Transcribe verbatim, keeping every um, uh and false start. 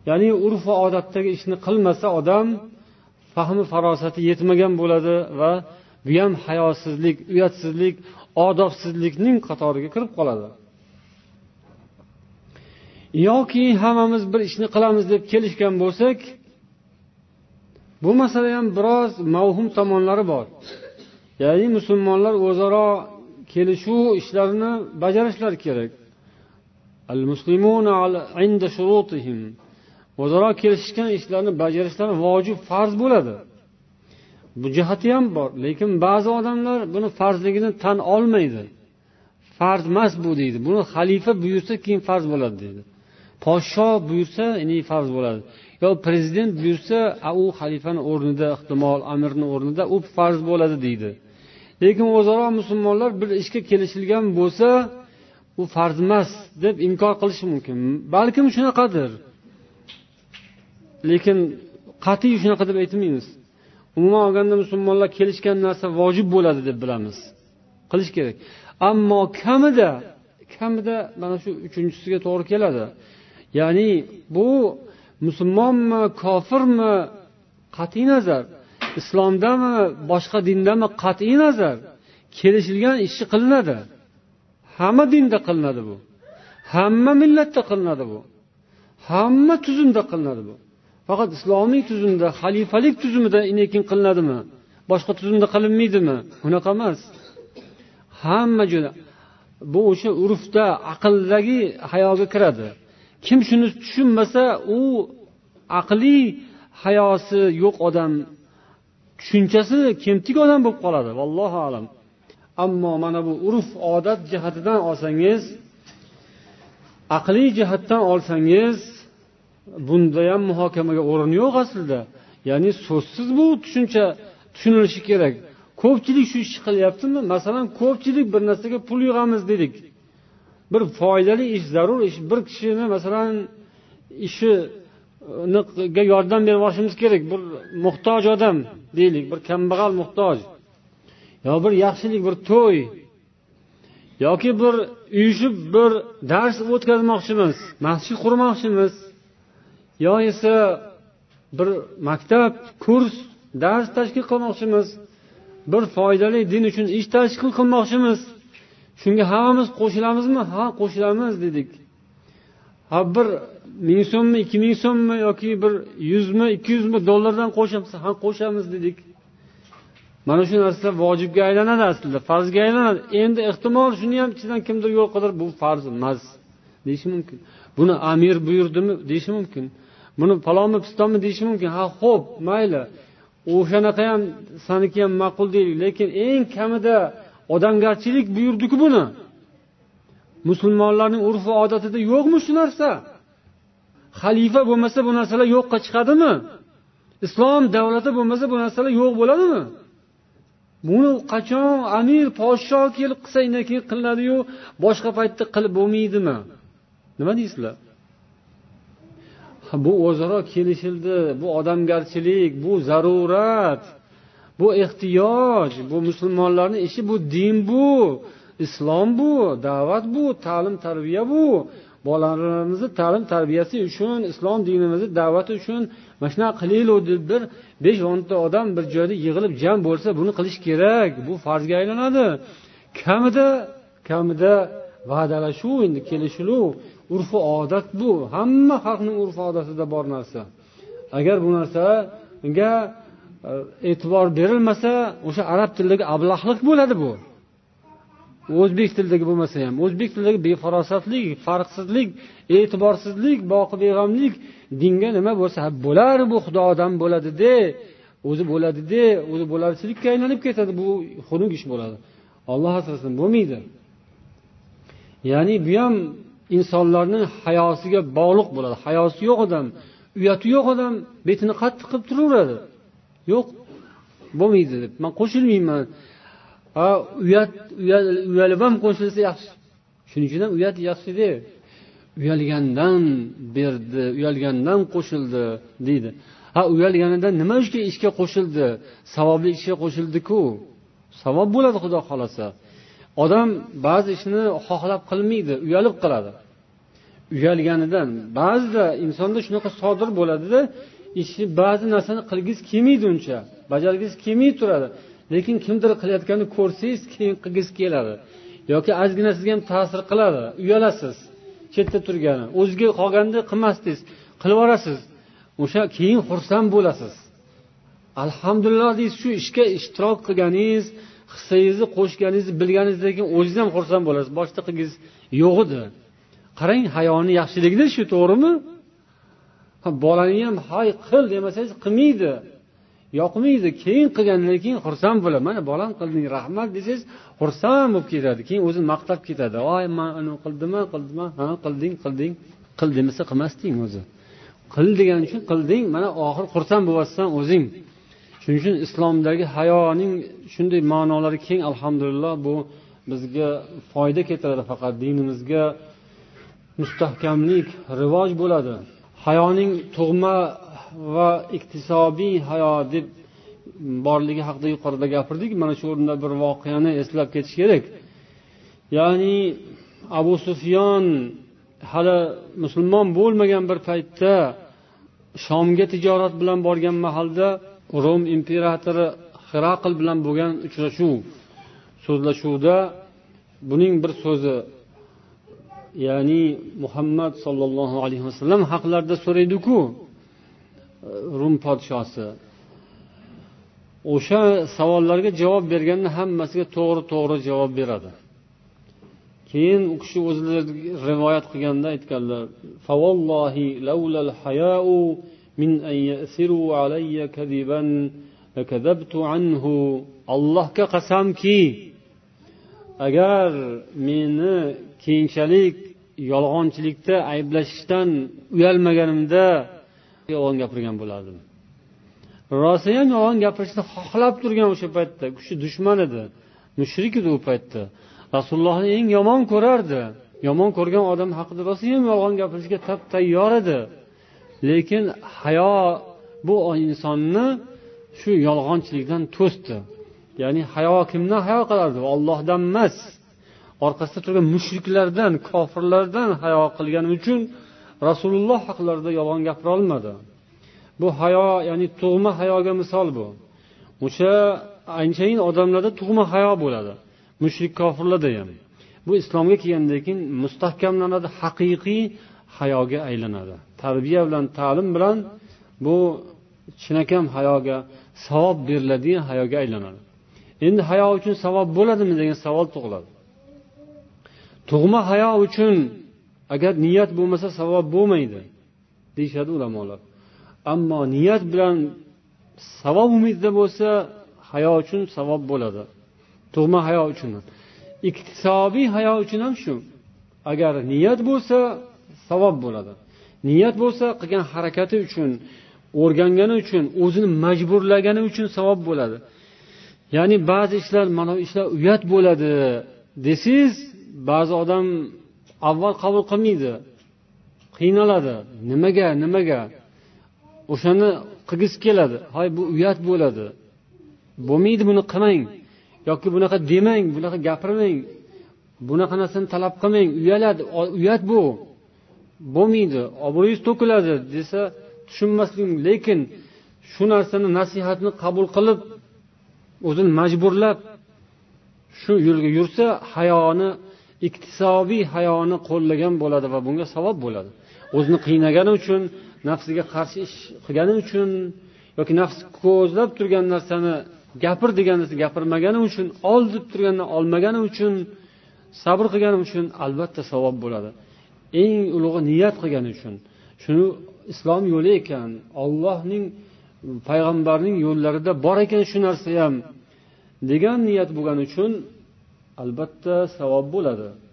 Ya'ni urf va odatdagi ishni qilmasa odam fahmi farosati yetmagan bo'ladi va bu ham hayosizlik, uyatsizlik, odobsizlikning qatoriga kirib qoladi. Yoki hammamiz bir ishni qilamiz deb kelishgan bo'lsak, bu masala ham biroz mavhum tomonlari bor. Ya'ni musulmonlar o'zaro kelishuv ishlarini bajarishlari kerak. Al-muslimuna 'inda shurutihim. O'zaro kelishgan ishlarni bajarishlari vojib, farz bo'ladi. Bu jihati ham bor, lekin ba'zi odamlar buni farzligini tan olmaydi. Farz emas bu deydi. Buni xalifa buyursa keyin farz bo'ladi deydi. Podsho buyursa, ya'ni farz bo'ladi. Yo prezident buyursa, u xalifaning o'rnida, ehtimol amirning o'rnida u farz bo'ladi deydi. Lekin o'zaro musulmonlar bir ishga kelishilgan bo'lsa, u farz emas deb inkor qilish mumkin. Balkim shunaqadir. Lekin qat'iy shunaqa deb aytmaymiz. Umuman olganda musulmonlar kelishgan narsa vojib bo'ladi deb bilamiz. Qilish kerak. Ammo kamida, kamida mana shu uchinchisiga to'g'ri keladi. Ya'ni bu musulmonmi, kofirmi, qat'iy nazar, islomdami, boshqa dindami, qat'iy nazar kelishilgan ishni qilinadi. Hamma dinda qilinadi bu. Hamma millatda qilinadi bu. Hamma tuzumda qilinadi bu. Faqat islomiy tuzumda, xalifalik tuzumida inekin qilinadimi? Boshqa tuzumda qilinmaydimi? Unaqa emas. Hamma joyda. Bu o'sha urfda, aqldagi hayoga kiradi. Kim shuni tushunmasa, u aqliy hayosi yo'q odam, tushunchasi kemtik odam bo'lib qoladi. Vallohu alam. Ammo mana bu urf, odat jihatidan olsangiz, aqliy jihatdan olsangiz, bunda ham muhokamaga o'rin yo'q aslida. Ya'ni so'zsiz bu tushuncha tushunilishi kerak. Ko'pchilik shu ishni qilyaptimi? Masalan, ko'pchilik bir narsaga pul yig'amiz dedik. Bir foydali ish, zarur ish, bir kishini masalan ishiga yordam berishimiz kerak. Bir muhtoj odam deylik, bir kambag'al muhtoj. Yo bir yaxshilik, bir to'y yoki bir uyushib bir dars o'tkazmoqchimiz, masjid qurmoqchimiz, yo esa bir maktab, kurs, dars tashkil qilmoqchimiz, bir foydali din uchun ish tashkil qilmoqchimiz. Shunga hammamiz qo'shilamizmi? Ha, qo'shilamiz dedik. Ha bir ming so'mmi, ikki ming so'mmi yoki bir yuzmi, ikki yuzmi dollardan qo'shamiz, ha qo'shamiz dedik. Mana shu narsa vojibga aylanadi aslida, farzga aylanadi. Endi ehtimol shuni ham ichidan kimdir yo'l qidir, bu farz emas deyish mumkin. Buni amir buyurdimi deyish mumkin. Buni falonmi pistonmi deyish mumkin. Ha, xo'p, mayli. O'shanaqa ham saniki ham ma'qul deylik, lekin eng kamida odamgarchilik buyurdi-ku buni. Musulmonlarning urf va odatida yo'qmi shu narsa? Xalifa bo'lmasa bu narsalar yo'qqa chiqadimi? Islom davlati bo'lmasa bu narsalar yo'q bo'ladimi? Buni qachon amir, podsho kelib qilsa keyin qilinadi-yu, boshqa paytda qilib bo'lmaydimi? Nima deysizlar? Bu o'zaro kelishildi, bu odamgarchilik, bu zarurat, bu ehtiyoj, bu musulmonlarning ishi, bu din, bu islom, bu da'vat, bu ta'lim tarbiya, bu bolalarimizni ta'lim tarbiyasi uchun, islom dinimizni da'vati uchun mana shuna qilaylik deb bir besh o'n ta odam bir joyda yig'ilib jam bo'lsa, buni qilish kerak. Bu farzga aylanadi. Kamida, kamida va'dalashuv, endi kelishuv, urf va odat bu. Hamma xalqning urf va odatida bor narsa. Agar bu narsaga e'tibor berilmasa, o'sha arab tilidagi ablahlik bo'ladi bu. O'zbek tilidagi bo'lmasa ham, o'zbek tilidagi befarosatlik, farqsizlik, e'tiborsizlik, boqi beg'amlik, dinga nima bo'lsa bo'lar, bu xudodan bo'ladi-de, o'zi bo'ladi-de, o'zi bo'larchilikka aylanib ketadi, bu xunuk ish bo'ladi. Alloh asrasin, bo'lmaydi. Ya'ni bu ham insonlarning hayosiga bog'liq bo'ladi. Hayosi yo'q odam, uyati yo'q odam betini qattiq qilib turaveradi. Yo'q, bo'lmaydi deb men qo'shilmayman. Ha, uyat uyalib ham qo'shilsa yaxshi. Shuning uchun ham uyat yaxshi deb uyalgandan berdi, uyalgandan qo'shildi deydi. Ha, uyalganidan nima ishga ishga qo'shildi? Savobli ishga qo'shildi-ku. Savob bo'ladi Xudo xolasa. Odam ba'zi ishni xohlab qilmaydi, uyalib qiladi. uyalganidan. Ba'zida insonda shunaqa sodir bo'ladida, ishni ba'zi narsani qilgisi kelmaydi, uncha bajargisi kelmay turadi, lekin kimdir qilayotganini ko'rsangiz keyin qilgisi keladi yoki ozgina sizga ham ta'sir qiladi, uyalasiz. Chetda turgani o'ziga qolganda qilmasdingiz, qilib yuborasiz, o'sha keyin xursand bo'lasiz. Alhamdulillah deysiz, shu ishga ishtirok qilganingiz, hissangizni qo'shganingizni bilganingizdan keyin o'zingiz ham xursand bo'lasiz. Boshqa qilgingiz yo'q edi. Qarang, hayoni yaxshiligida shu, to'g'rimi? Bolani ham hay qil demasangiz qilmaydi, yoqmaydi. Keyin qilgandan keyin xursand bo'ladi. Mana bolam qilding, rahmat desangiz xursand bo'lib ketadi. Keyin o'zini maqtab ketadi. Voy, men uni qildimmi, qildimmi? Ha, qilding, qilding. Qil demasa qilmasding o'zi. Qil degan uchun qilding, mana oxir xursand bo'lasan o'zing. Shuning uchun islomdagi hayoning shunday ma'nolari keng, alhamdulillah. Bu bizga foyda keltiradi, faqat dinimizga mustahkamlik, rivoj bo'ladi. Hayoning tug'ma va iktisobiy hayo deb borligi haqida yuqorida gapirdik. Mana shu o'rinda bir voqeani eslab ketish kerak. Ya'ni Abu Sufyon hali musulmon bo'lmagan bir paytda Shomga tijorat bilan borgan mahalda Rom imperatori Herakl bilan bo'lgan uchrashuv, so'zlashuvda buning bir so'zi, ya'ni Muhammad sallallohu alayhi vasallam haqlarida so'raydi-ku Rum podshosi. O'sha savollarga javob berganda hammasiga to'g'ri-to'g'ri javob beradi. Keyin u kishi o'zlari rivoyat qilganda aytganlar: "Fawallahi laulal haya'u min an yasiru alayya kadiban lakadabtu anhu." Allohga qasamki, agar meni keyinchalik yolg'onchilikda ayblashishdan uyalmaganimda yolg'on gapirgan bo'lardim. Rosa ham yolg'on gapirishni xohlab turgan o'sha paytda. U kishi dushman edi, mushrik edi u paytda. Rasulullohni eng yomon ko'rardi. Yomon ko'rgan odam haqida rosa ham yolg'on gapirishga tap tayyor edi. Lekin hayo bu insonni shu yolg'onchilikdan to'sdi. Ya'ni hayo kimdan hayo qilardi? Allohdan emas. Orqasida turgan mushriklardan, kofirlardan hayo qilgani uchun Rasululloh haqlarida yolg'on gapira olmadi. Bu hayo, ya'ni tug'ma hayoga misol bu. O'sha anchayin odamlarda tug'ma hayo bo'ladi. Mushrik kofirlarda ham. Bu islomga kelgandan keyin mustahkamlanadi, haqiqiy hayoga aylanadi. Tarbiya bilan, ta'lim bilan bu chinakam hayoga, savob beriladigan hayoga aylanadi. Endi hayo uchun savob bo'ladimi degan savol tug'iladi. Tug'ma hayo uchun agar niyat bo'lmasa savob bo'lmaydi deyshadi ulamolar. Ammo niyat bilan savob umidida bo'lsa, hayo uchun savob bo'ladi. Tug'ma hayo uchun. Iktisobiy hayo uchun ham shu. Agar niyat bo'lsa, savob bo'ladi. Niyat bo'lsa, qilgan harakati uchun, o'rgangani uchun, o'zini majburlagani uchun savob bo'ladi. Ya'ni ba'zi ishlar, mana ishlar uyat bo'ladi desiz, ba'zi odam avval qabul qilmaydi, qiynaladi. Nimaga, nimaga? O'shani qilgisi keladi. Hay, bu uyat bo'ladi. Bo'lmaydi, buni qilmang. Yoki bunaqa demang, bunaqa gapirmang. Bunaqa narsani talab qilmang, uyaladi, uyat bu. Bo'lmaydi, obro'yingiz to'kiladi desa tushunmaslik, lekin shu narsani, nasihatni qabul qilib, o'zini majburlab shu yo'lga yursa, hayoni, iktisobiy hayoni qo'llagan bo'ladi va bunga savob bo'ladi. O'zini qiynagani uchun, nafsiga qarshi ish qilgani uchun yoki nafs ko'zlab turgan narsani gapir degan narsa gapirmagani uchun, ol deb turgandan olmagani uchun, sabr qilgani uchun albatta savob bo'ladi. Eng ulug'i niyat qilgani uchun. Shuni islom yo'li ekan, Allohning, payg'ambarning yo'llarida bor ekan shu narsa ham degan niyat bo'lgani uchun albatta savob bo'ladi.